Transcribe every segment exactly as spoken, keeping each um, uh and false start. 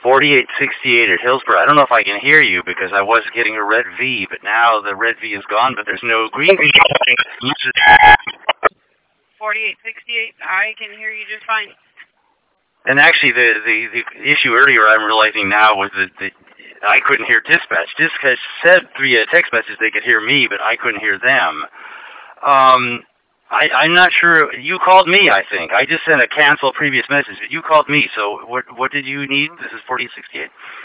forty-eight sixty-eight at Hillsborough. I don't know if I can hear you because I was getting a red V, but now the red V is gone, but there's no green V. forty-eight sixty-eight, I can hear you just fine. And actually, the, the, the issue earlier I'm realizing now was that the, I couldn't hear dispatch. Dispatch said via text message they could hear me, but I couldn't hear them. Um, I, I'm not sure. You called me, I think. I just sent a cancel previous message, but you called me. So what what did you need? This is forty-eight sixty-eight.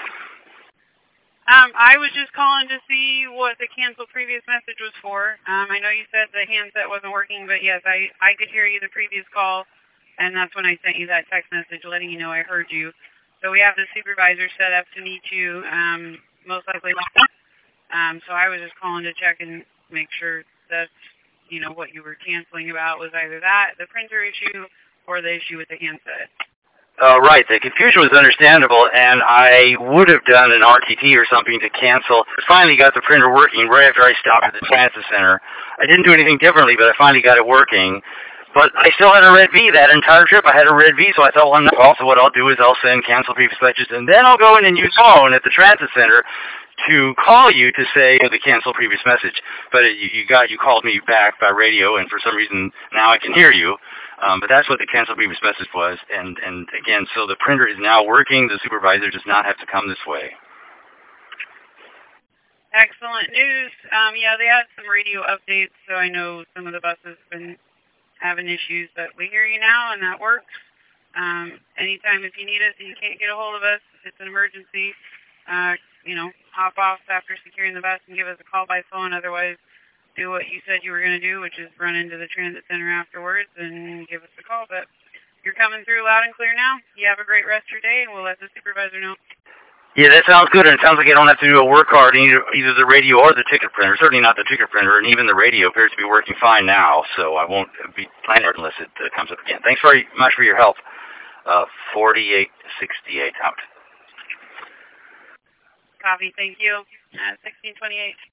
Um, I was just calling to see what the cancel previous message was for. Um, I know you said the handset wasn't working, but yes, I, I could hear you the previous call, and that's when I sent you that text message letting you know I heard you. So we have the supervisor set up to meet you, um, most likely. Um, so I was just calling to check and make sure that, you know, what you were canceling about was either that, the printer issue, or the issue with the handset. Uh, right, the confusion was understandable, and I would have done an R T P or something to cancel. I finally got the printer working right after I stopped at the transit center. I didn't do anything differently, but I finally got it working. But I still had a red V that entire trip. I had a red V, so I thought, well, no. Also, what I'll do is I'll send cancel previous messages, and then I'll go in and use phone at the transit center to call you to say the cancel previous message. But you, you got you called me back by radio, and for some reason now I can hear you. Um, but that's what the cancel previous message was. And and again, so the printer is now working. The supervisor does not have to come this way. Excellent news. Um, yeah, they had some radio updates, so I know some of the buses have been having issues, but we hear you now, and that works. Um, anytime if you need us and you can't get a hold of us, if it's an emergency, uh, you know, hop off after securing the bus and give us a call by phone. Otherwise, do what you said you were going to do, which is run into the transit center afterwards and give us a call. But you're coming through loud and clear now. You have a great rest of your day, and we'll let the supervisor know. Yeah, that sounds good, and it sounds like I don't have to do a work card, either, either the radio or the ticket printer. Certainly not the ticket printer, and even the radio appears to be working fine now, so I won't be planning it unless it uh, comes up again. Thanks very much for your help. Uh, forty-eight sixty-eight out. Copy, thank you. Uh, sixteen twenty-eight.